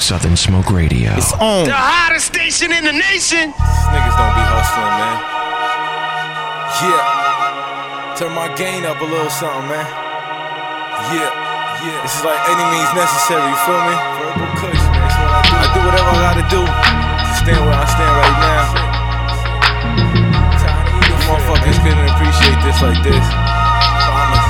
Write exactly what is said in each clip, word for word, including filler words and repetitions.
Southern Smoke Radio. It's on. The hottest station in the nation. Niggas don't be hustling, man. Yeah. Turn my gain up a little something, man. Yeah. Yeah. This is like any means necessary, you feel me? Verbal kush, man. That's what I do. I do whatever I gotta do to stand where I stand right now. You motherfuckers couldn't appreciate this like this. Promise.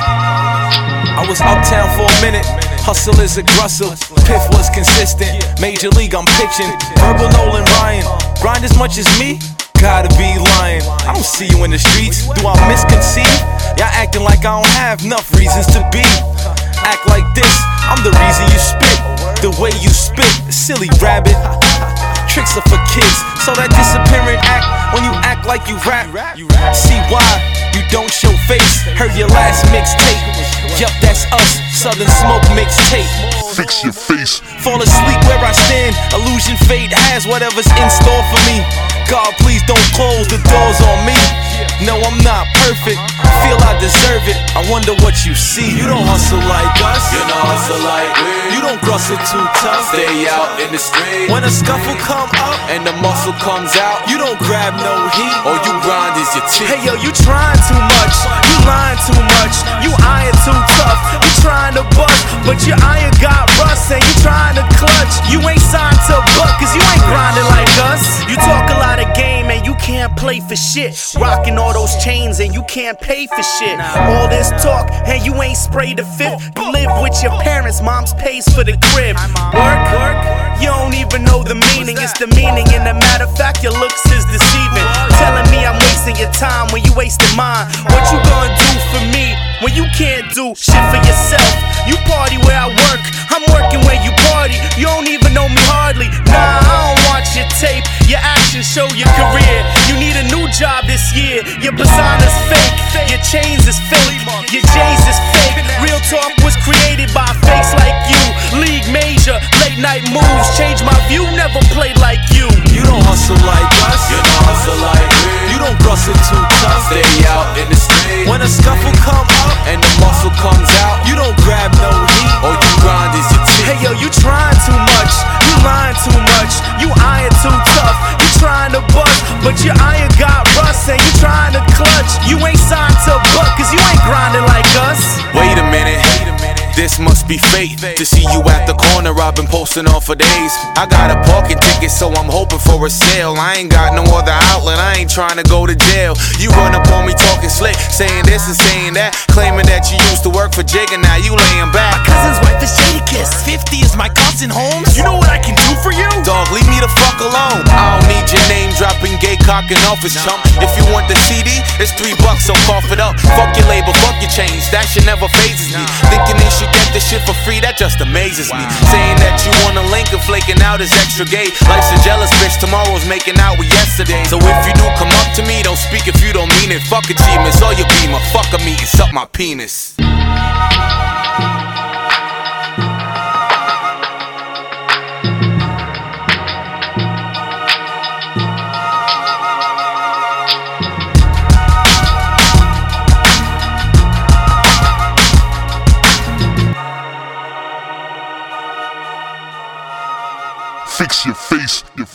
I was uptown for a minute. Hustle is aggressive, Piff was consistent. Major league, I'm pitching. Verbal Nolan Ryan, grind as much as me? Gotta be lying. I don't see you in the streets. Do I misconceive? Y'all acting like I don't have enough reasons to be. Act like this, I'm the reason you spit. The way you spit, silly rabbit. Tricks are for kids, so that disappearing act when you act like you rap. See why you don't show face. Heard your last mixtape. Yup, that's us, Southern Smoke mixtape. Fix your face. Fall asleep where I stand. Illusion fate has whatever's in store for me. God, please don't close the doors on me. No, I'm not perfect. Feel I deserve it. I wonder what you see. You don't hustle like us. You don't hustle like we. You don't rustle too tough. Stay out in the street. When a scuffle come up and the muscle comes out, you don't grab no heat. All you grind is your teeth. Hey yo, you trying too much. You lying too much. You iron too tough. You trying to bust, but your iron got rust. And you trying to clutch. You ain't signed to buck, cause you ain't grinding like us. You talk a lot of game and you can't play for shit. Rocking all those chains and you can't pay for shit. All this talk and you ain't sprayed a fifth. You live with your parents, mom's pays for the crib. Work, work, you don't even know the meaning. It's the meaning, and a matter of fact, your looks is deceiving. Telling me I'm wasting your time when you wasting mine. What you gonna do for me when you can't do shit for yourself? You party where I work, I'm working where you party. You don't even know me hardly. Nah, I don't watch your tape. Your actions show your career. You need a new job this year. Your persona's fake, your chains is fake, your J's is fake. Real talk was created by fakes like you. League major, late night moves, change my view, never played like you. You don't hustle like us. You don't hustle like we. You don't rustle too tough. Stay out in the street. When a scuffle come up and the muscle comes out, you don't grab no heat. All you grind is your teeth. Hey yo, you trying too much. You lying too much. You iron too tough. You trying to bust, but your iron got rust. And you trying to clutch. You ain't signed to buck, cause you ain't grinding like us. Wait a minute. This must be fate. To see you at the corner, I've been posting on for days. I got a parking ticket, so I'm hoping for a sale. I ain't got no other outlet, I ain't trying to go to jail. You run up on me talking slick, saying this and saying that, claiming that you used to work for Jig and now you laying back. My cousin's wife is Jadakiss, fifty is my cousin Holmes. You know what I can do for you? Dog, leave me the fuck alone. I don't need your name dropping, gay cocking office chump. If you want the C D, it's three bucks, so cough it up. Fuck your label, fuck your change, that shit never phases me. Thinking they should get this shit for free, that just amazes me. Saying that you want a link and flaking out is extra gay. Life's a jealous bitch, tomorrow's making out with yesterday. So if you do come up to me, don't speak if you don't mean it. Fuck achievements, all you be my fuck a meat and suck my penis. Fix your face, your